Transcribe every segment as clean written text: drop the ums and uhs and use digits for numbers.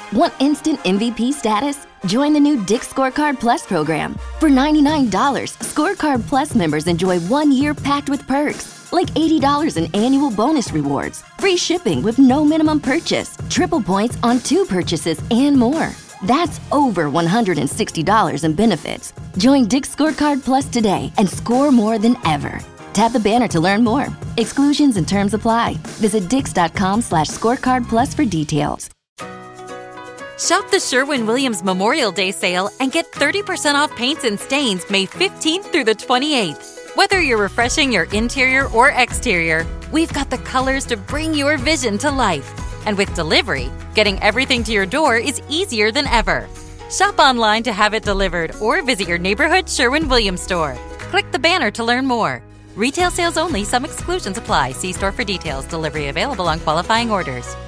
Want instant MVP status? Join the new Dick's Scorecard Plus program. For $99, Scorecard Plus members enjoy 1 year packed with perks, like $80 in annual bonus rewards, free shipping with no minimum purchase, triple points on 2 purchases, and more. That's over $160 in benefits. Join Dick's Scorecard Plus today and score more than ever. Tap the banner to learn more. Exclusions and terms apply. Visit dix.com/scorecard plus for details. Shop the Sherwin-Williams Memorial Day sale and get 30% off paints and stains May 15th through the 28th. Whether you're refreshing your interior or exterior, we've got the colors to bring your vision to life. And with delivery, getting everything to your door is easier than ever. Shop online to have it delivered or visit your neighborhood Sherwin-Williams store. Click the banner to learn more. Retail sales only. Some exclusions apply. See store for details. Delivery available on qualifying orders.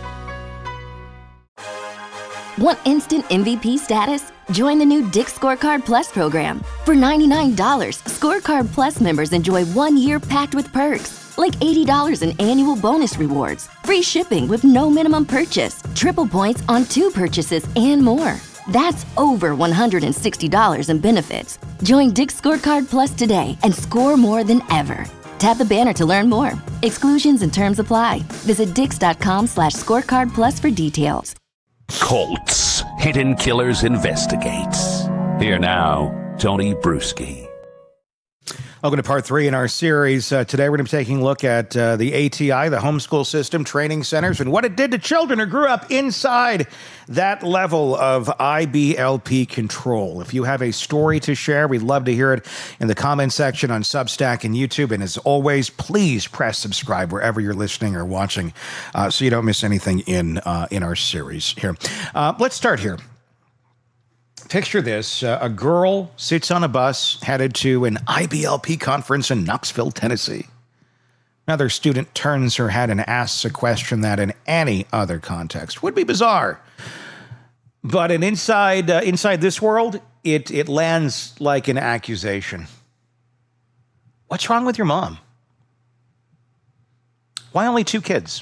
Want instant MVP status? Join the new Dick's Scorecard Plus program. For $99, Scorecard Plus members enjoy 1 year packed with perks, like $80 in annual bonus rewards, free shipping with no minimum purchase, triple points on 2 purchases, and more. That's over $160 in benefits. Join Dick's Scorecard Plus today and score more than ever. Tap the banner to learn more. Exclusions and terms apply. Visit dix.com/scorecard plus for details. Colts. Hidden Killers investigates. Here now, Tony Bruschi. Welcome to part 3 in our series. Today we're going to be taking a look at the ATI, the homeschool system, training centers, and what it did to children who grew up inside that level of IBLP control. If you have a story to share, we'd love to hear it in the comment section on Substack and YouTube. And as always, please press subscribe wherever you're listening or watching so you don't miss anything in our series here. Let's start here. Picture this. A girl sits on a bus headed to an IBLP conference in Knoxville, Tennessee. Another student turns her head and asks a question that in any other context would be bizarre. But inside this world, it lands like an accusation. What's wrong with your mom? Why only 2 kids?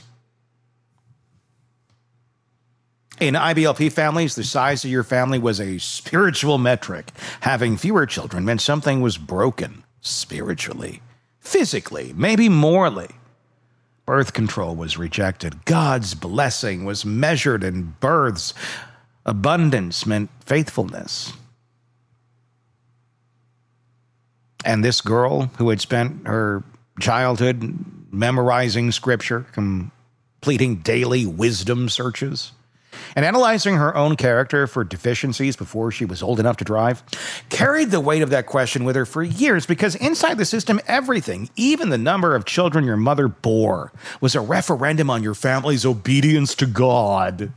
In IBLP families, the size of your family was a spiritual metric. Having fewer children meant something was broken spiritually, physically, maybe morally. Birth control was rejected. God's blessing was measured in births. Abundance meant faithfulness. And this girl who had spent her childhood memorizing scripture, completing daily wisdom searches, and analyzing her own character for deficiencies before she was old enough to drive, carried the weight of that question with her for years because inside the system, everything, even the number of children your mother bore, was a referendum on your family's obedience to God.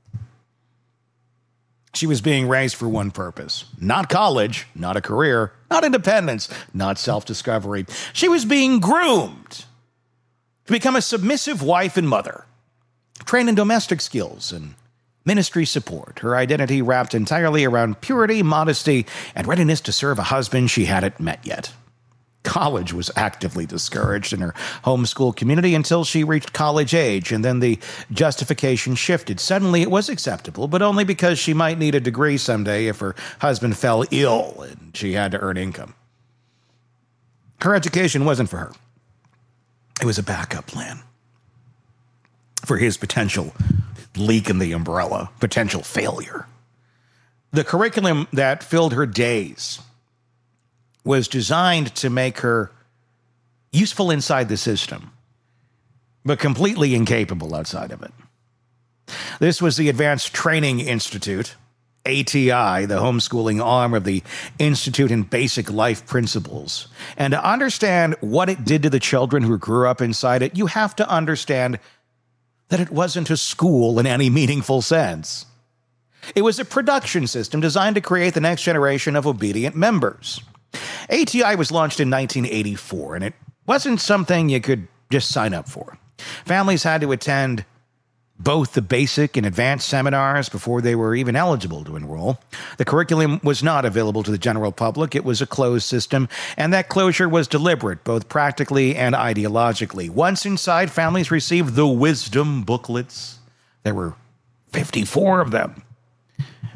She was being raised for one purpose. Not college, not a career, not independence, not self-discovery. She was being groomed to become a submissive wife and mother, trained in domestic skills and ministry support, her identity wrapped entirely around purity, modesty, and readiness to serve a husband she hadn't met yet. College was actively discouraged in her homeschool community until she reached college age, and then the justification shifted. Suddenly it was acceptable, but only because she might need a degree someday if her husband fell ill and she had to earn income. Her education wasn't for her. It was a backup plan for his potential leak in the umbrella, potential failure. The curriculum that filled her days was designed to make her useful inside the system, but completely incapable outside of it. This was the Advanced Training Institute, ATI, the homeschooling arm of the Institute in Basic Life Principles. And to understand what it did to the children who grew up inside it, you have to understand that it wasn't a school in any meaningful sense. It was a production system designed to create the next generation of obedient members. ATI was launched in 1984, and it wasn't something you could just sign up for. Families had to attend both the basic and advanced seminars before they were even eligible to enroll. The curriculum was not available to the general public. It was a closed system, and that closure was deliberate, both practically and ideologically. Once inside, families received the wisdom booklets. There were 54 of them.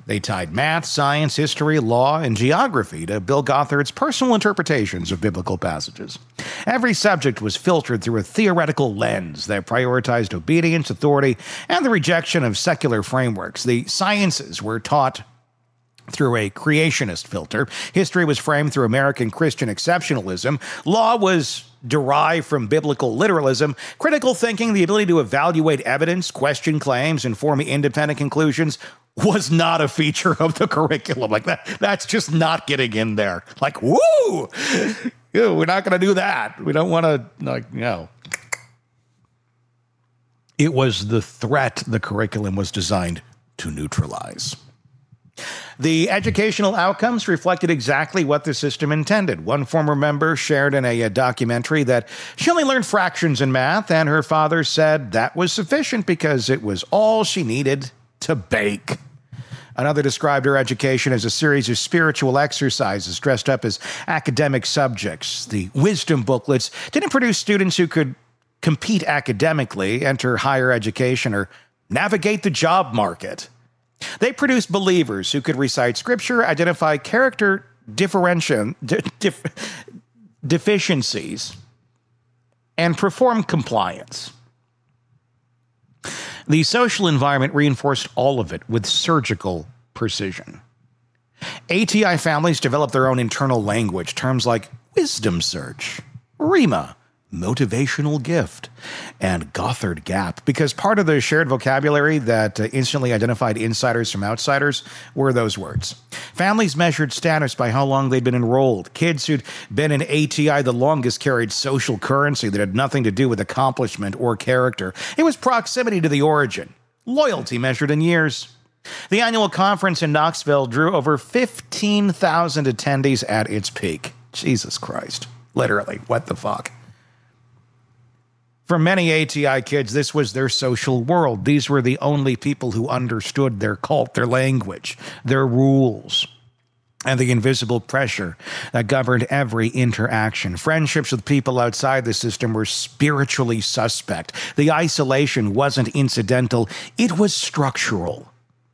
They tied math, science, history, law, and geography to Bill Gothard's personal interpretations of biblical passages. Every subject was filtered through a theoretical lens that prioritized obedience, authority, and the rejection of secular frameworks. The sciences were taught through a creationist filter. History was framed through American Christian exceptionalism. Law was derived from biblical literalism. Critical thinking, the ability to evaluate evidence, question claims, and form independent conclusions, was not a feature of the curriculum. Like that's just not getting in there. Like, woo! Ew, we're not going to do that. We don't want to, It was the threat the curriculum was designed to neutralize. The educational outcomes reflected exactly what the system intended. One former member shared in a documentary that she only learned fractions in math, and her father said that was sufficient because it was all she needed to bake. Another described her education as a series of spiritual exercises dressed up as academic subjects. The wisdom booklets didn't produce students who could compete academically, enter higher education, or navigate the job market. They produced believers who could recite scripture, identify character deficiencies, and perform compliance. The social environment reinforced all of it with surgical precision. ATI families developed their own internal language, terms like wisdom search, REMA, motivational gift, and Gothard gap, because part of the shared vocabulary that instantly identified insiders from outsiders were those words. Families measured status by how long they'd been enrolled. Kids who'd been in ATI the longest carried social currency that had nothing to do with accomplishment or character. It was proximity to the origin, loyalty measured in years. The annual conference in Knoxville drew over 15,000 attendees at its peak. Jesus Christ. Literally, what the fuck? For many ATI kids, this was their social world. These were the only people who understood their cult, their language, their rules, and the invisible pressure that governed every interaction. Friendships with people outside the system were spiritually suspect. The isolation wasn't incidental, it was structural.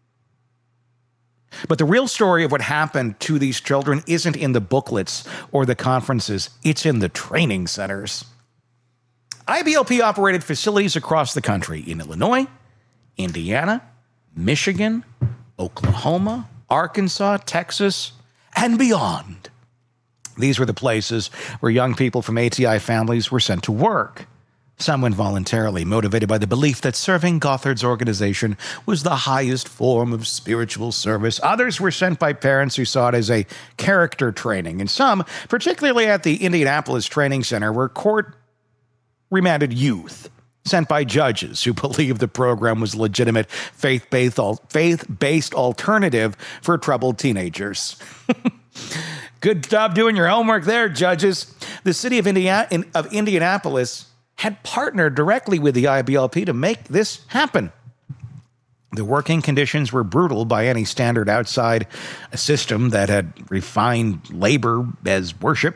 But the real story of what happened to these children isn't in the booklets or the conferences, it's in the training centers. IBLP operated facilities across the country in Illinois, Indiana, Michigan, Oklahoma, Arkansas, Texas, and beyond. These were the places where young people from ATI families were sent to work. Some went voluntarily, motivated by the belief that serving Gothard's organization was the highest form of spiritual service. Others were sent by parents who saw it as a character training. And some, particularly at the Indianapolis Training Center, were court-remanded youth sent by judges who believed the program was a legitimate faith-based alternative for troubled teenagers. Good job doing your homework there, judges. The city of Indianapolis had partnered directly with the IBLP to make this happen. The working conditions were brutal by any standard outside a system that had refined labor as worship.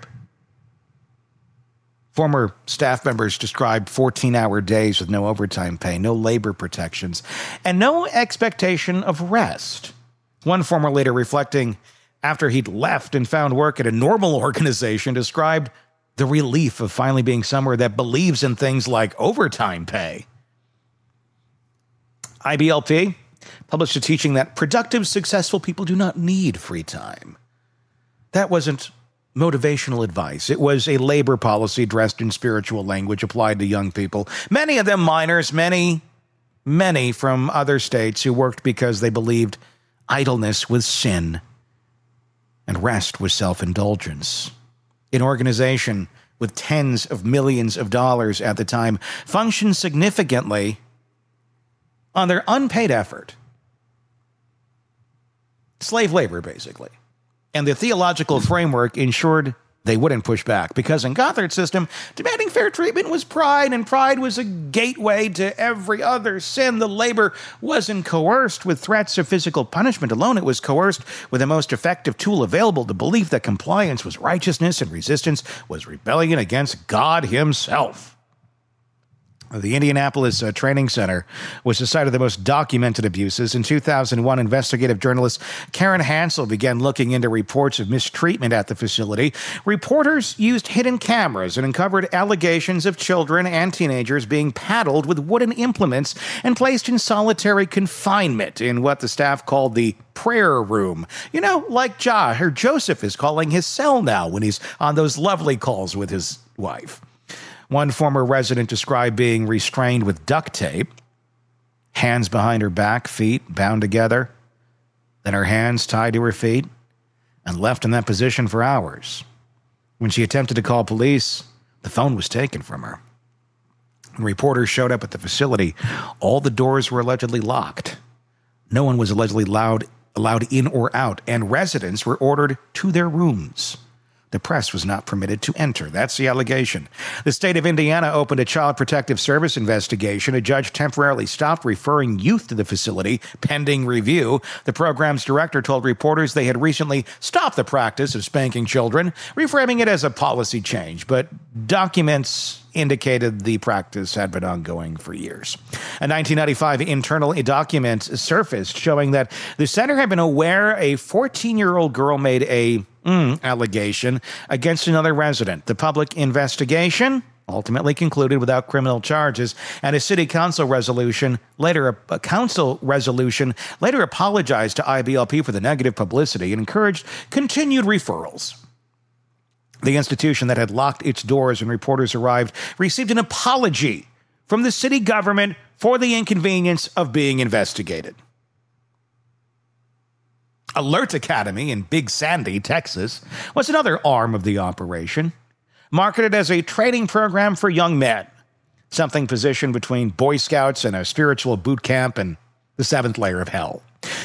Former staff members described 14-hour days with no overtime pay, no labor protections, and no expectation of rest. One former leader, reflecting after he'd left and found work at a normal organization, described the relief of finally being somewhere that believes in things like overtime pay. IBLP published a teaching that productive, successful people do not need free time. That wasn't motivational advice. It was a labor policy dressed in spiritual language applied to young people. Many of them minors, many from other states who worked because they believed idleness was sin and rest was self-indulgence. An organization with tens of millions of dollars at the time functioned significantly on their unpaid effort. Slave labor, basically. And the theological framework ensured they wouldn't push back, because in Gothard's system, demanding fair treatment was pride, and pride was a gateway to every other sin. The labor wasn't coerced with threats of physical punishment alone. It was coerced with the most effective tool available, the belief that compliance was righteousness and resistance was rebellion against God himself. The Indianapolis Training Center was the site of the most documented abuses. In 2001, investigative journalist Karen Hansel began looking into reports of mistreatment at the facility. Reporters used hidden cameras and uncovered allegations of children and teenagers being paddled with wooden implements and placed in solitary confinement in what the staff called the prayer room. You know, like Joseph is calling his cell now when he's on those lovely calls with his wife. One former resident described being restrained with duct tape, hands behind her back, feet bound together, then her hands tied to her feet, and left in that position for hours. When she attempted to call police, the phone was taken from her. When reporters showed up at the facility, all the doors were allegedly locked. No one was allegedly allowed in or out, and residents were ordered to their rooms. The press was not permitted to enter. That's the allegation. The state of Indiana opened a Child Protective Service investigation. A judge temporarily stopped referring youth to the facility, pending review. The program's director told reporters they had recently stopped the practice of spanking children, reframing it as a policy change. But documents indicated the practice had been ongoing for years. A 1995 internal document surfaced showing that the center had been aware a 14-year-old girl made a allegation against another resident. The public investigation ultimately concluded without criminal charges, and a council resolution later apologized to IBLP for the negative publicity and encouraged continued referrals. The institution that had locked its doors when reporters arrived received an apology from the city government for the inconvenience of being investigated. Alert Academy in Big Sandy, Texas, was another arm of the operation, marketed as a training program for young men, something positioned between Boy Scouts and a spiritual boot camp and the seventh layer of hell.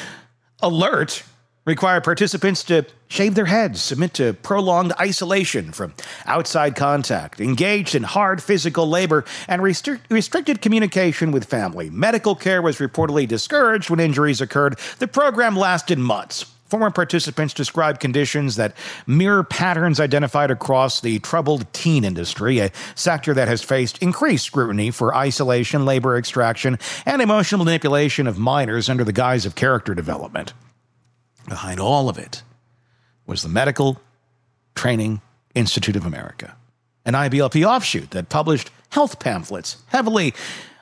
Alert required participants to shave their heads, submit to prolonged isolation from outside contact, engaged in hard physical labor, and restricted communication with family. Medical care was reportedly discouraged when injuries occurred. The program lasted months. Former participants described conditions that mirror patterns identified across the troubled teen industry, a sector that has faced increased scrutiny for isolation, labor extraction, and emotional manipulation of minors under the guise of character development. Behind all of it was the Medical Training Institute of America, an IBLP offshoot that published health pamphlets heavily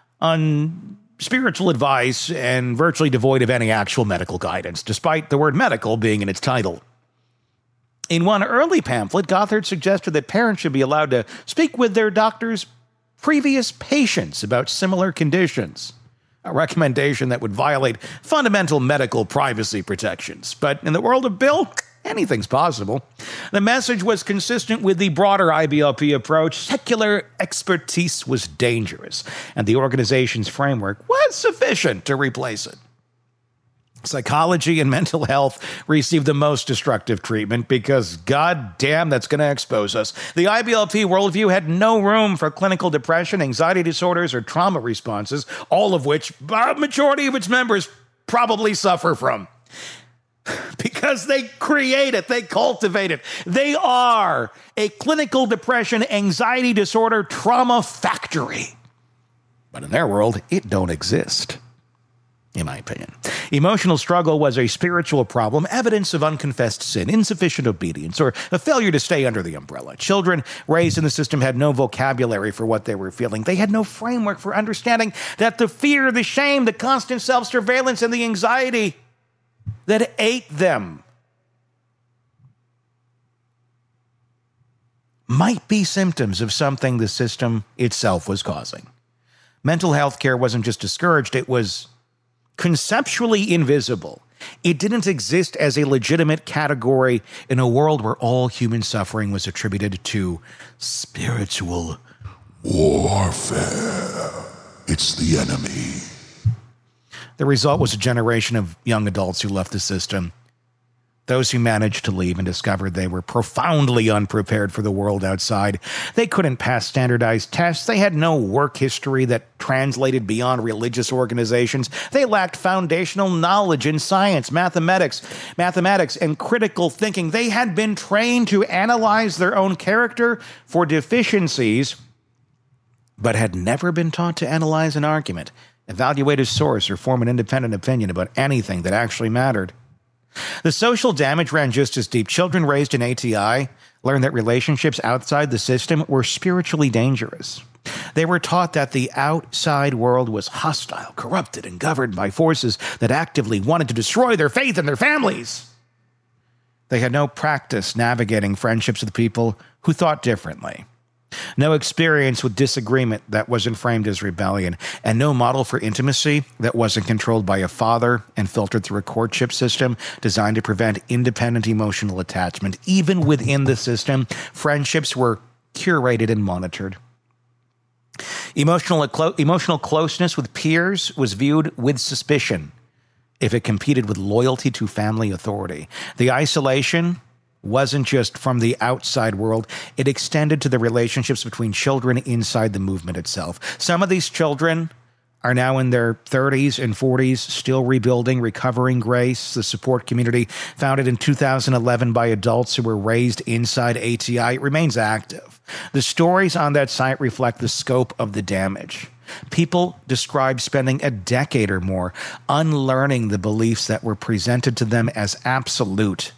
on spiritual advice and virtually devoid of any actual medical guidance, despite the word medical being in its title. In one early pamphlet, Gothard suggested that parents should be allowed to speak with their doctor's previous patients about similar conditions, a recommendation that would violate fundamental medical privacy protections. But in the world of Bill, anything's possible. The message was consistent with the broader IBLP approach. Secular expertise was dangerous, and the organization's framework was sufficient to replace it. Psychology and mental health received the most destructive treatment because, goddamn, that's going to expose us. The IBLP worldview had no room for clinical depression, anxiety disorders, or trauma responses, all of which a majority of its members probably suffer from. Because they create it, they cultivate it. They are a clinical depression, anxiety disorder, trauma factory. But in their world, it don't exist. In my opinion. Emotional struggle was a spiritual problem, evidence of unconfessed sin, insufficient obedience, or a failure to stay under the umbrella. Children raised in the system had no vocabulary for what they were feeling. They had no framework for understanding that the fear, the shame, the constant self-surveillance, and the anxiety that ate them might be symptoms of something the system itself was causing. Mental health care wasn't just discouraged, it was conceptually invisible. It didn't exist as a legitimate category in a world where all human suffering was attributed to spiritual warfare. It's the enemy. The result was a generation of young adults who left the system. Those who managed to leave and discovered they were profoundly unprepared for the world outside. They couldn't pass standardized tests. They had no work history that translated beyond religious organizations. They lacked foundational knowledge in science, mathematics, and critical thinking. They had been trained to analyze their own character for deficiencies but had never been taught to analyze an argument, evaluate a source, or form an independent opinion about anything that actually mattered. The social damage ran just as deep. Children raised in ATI learned that relationships outside the system were spiritually dangerous. They were taught that the outside world was hostile, corrupted, and governed by forces that actively wanted to destroy their faith and their families. They had no practice navigating friendships with people who thought differently, no experience with disagreement that wasn't framed as rebellion, and no model for intimacy that wasn't controlled by a father and filtered through a courtship system designed to prevent independent emotional attachment. Even within the system, friendships were curated and monitored. Emotional closeness with peers was viewed with suspicion if it competed with loyalty to family authority. The isolation wasn't just from the outside world, it extended to the relationships between children inside the movement itself. Some of these children are now in their 30s and 40s, still rebuilding, recovering grace. The support community, founded in 2011 by adults who were raised inside ATI, remains active. The stories on that site reflect the scope of the damage. People describe spending a decade or more unlearning the beliefs that were presented to them as absolute,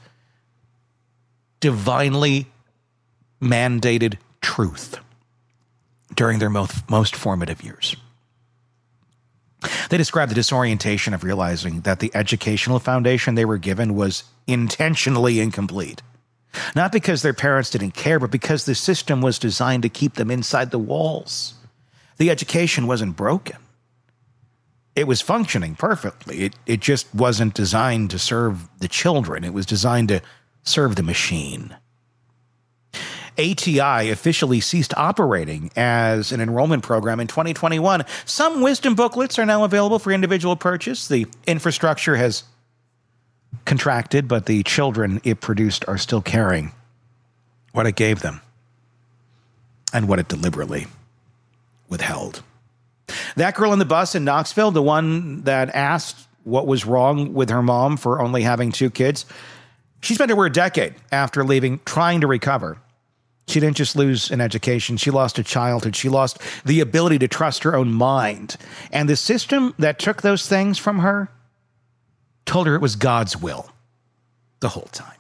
divinely mandated truth during their most formative years. They describe the disorientation of realizing that the educational foundation they were given was intentionally incomplete. Not because their parents didn't care, but because the system was designed to keep them inside the walls. The education wasn't broken. It was functioning perfectly. It just wasn't designed to serve the children. It was designed to serve the machine. ATI officially ceased operating as an enrollment program in 2021. Some wisdom booklets are now available for individual purchase. The infrastructure has contracted, but the children it produced are still carrying what it gave them and what it deliberately withheld. That girl in the bus in Knoxville, the one that asked what was wrong with her mom for only having 2 kids, she spent over a decade after leaving trying to recover. She didn't just lose an education. She lost a childhood. She lost the ability to trust her own mind. And the system that took those things from her told her it was God's will the whole time.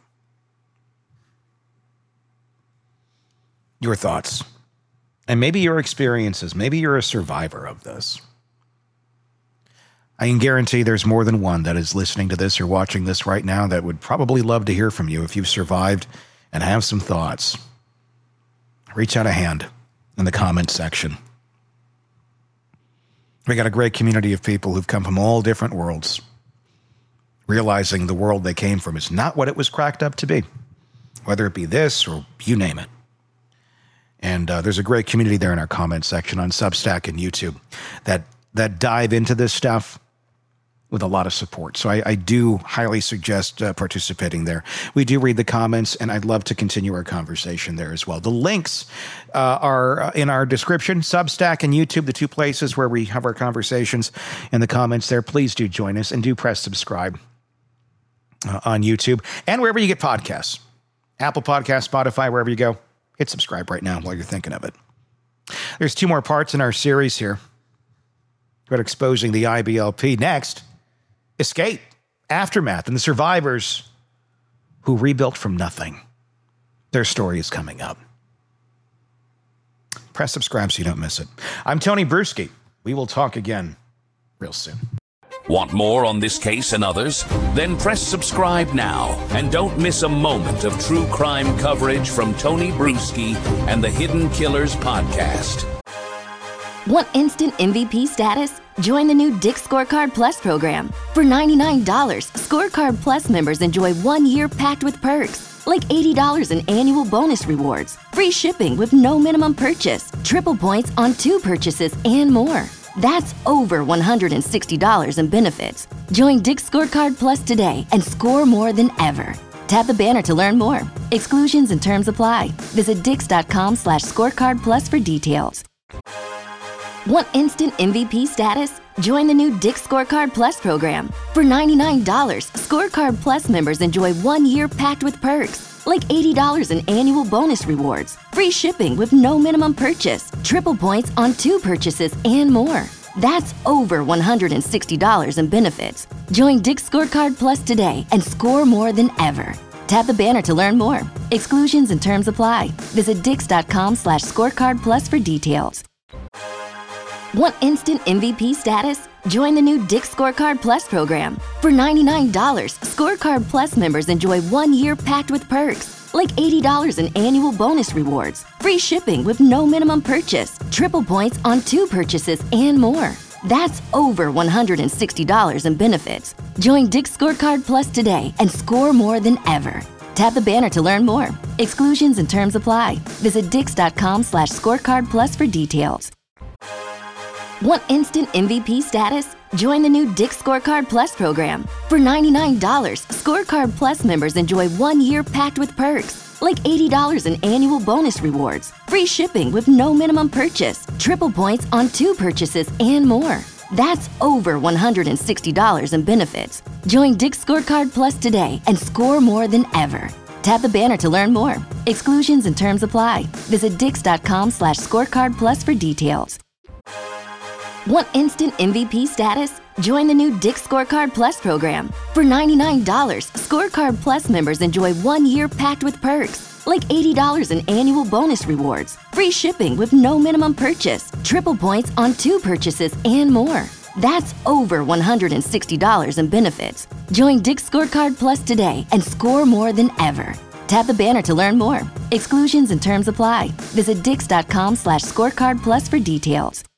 Your thoughts, and maybe your experiences. Maybe you're a survivor of this. I can guarantee there's more than one that is listening to this or watching this right now that would probably love to hear from you if you've survived and have some thoughts. Reach out a hand in the comments section. We got a great community of people who've come from all different worlds, realizing the world they came from is not what it was cracked up to be, whether it be this or you name it. And there's a great community there in our comments section on Substack and YouTube that dive into this stuff with a lot of support. So I do highly suggest participating there. We do read the comments, and I'd love to continue our conversation there as well. The links are in our description, Substack and YouTube, the 2 places where we have our conversations in the comments there. Please do join us and do press subscribe on YouTube and wherever you get podcasts. Apple Podcasts, Spotify, wherever you go. Hit subscribe right now while you're thinking of it. There's 2 more parts in our series here about exposing the IBLP. Next, Escape, Aftermath, and the survivors who rebuilt from nothing. Their story is coming up. Press subscribe so you don't miss it. I'm Tony Bruschi. We will talk again real soon. Want more on this case and others? Then press subscribe now and don't miss a moment of true crime coverage from Tony Bruschi and the Hidden Killers podcast. Want instant MVP status? Join the new Dick's Scorecard Plus program. For $99, Scorecard Plus members enjoy 1 year packed with perks, like $80 in annual bonus rewards, free shipping with no minimum purchase, triple points on 2 purchases, and more. That's over $160 in benefits. Join Dick's Scorecard Plus today and score more than ever. Tap the banner to learn more. Exclusions and terms apply. Visit dix.com/scorecard plus for details. Want instant MVP status? Join the new Dick's Scorecard Plus program. For $99, Scorecard Plus members enjoy 1 year packed with perks, like $80 in annual bonus rewards, free shipping with no minimum purchase, triple points on 2 purchases, and more. That's over $160 in benefits. Join Dick's Scorecard Plus today and score more than ever. Tap the banner to learn more. Exclusions and terms apply. Visit dix.com/scorecard plus for details. Want instant MVP status? Join the new Dick's Scorecard Plus program. For $99, Scorecard Plus members enjoy 1 year packed with perks, like $80 in annual bonus rewards, free shipping with no minimum purchase, triple points on 2 purchases, and more. That's over $160 in benefits. Join Dick's Scorecard Plus today and score more than ever. Tap the banner to learn more. Exclusions and terms apply. Visit dix.com/scorecard plus for details. Want instant MVP status? Join the new Dick's Scorecard Plus program. For $99, Scorecard Plus members enjoy 1 year packed with perks, like $80 in annual bonus rewards, free shipping with no minimum purchase, triple points on 2 purchases, and more. That's over $160 in benefits. Join Dick's Scorecard Plus today and score more than ever. Tap the banner to learn more. Exclusions and terms apply. Visit dix.com/scorecard plus for details. Want instant MVP status? Join the new Dick's Scorecard Plus program. For $99, Scorecard Plus members enjoy 1 year packed with perks, like $80 in annual bonus rewards, free shipping with no minimum purchase, triple points on 2 purchases, and more. That's over $160 in benefits. Join Dick's Scorecard Plus today and score more than ever. Tap the banner to learn more. Exclusions and terms apply. Visit dix.com/scorecard plus for details.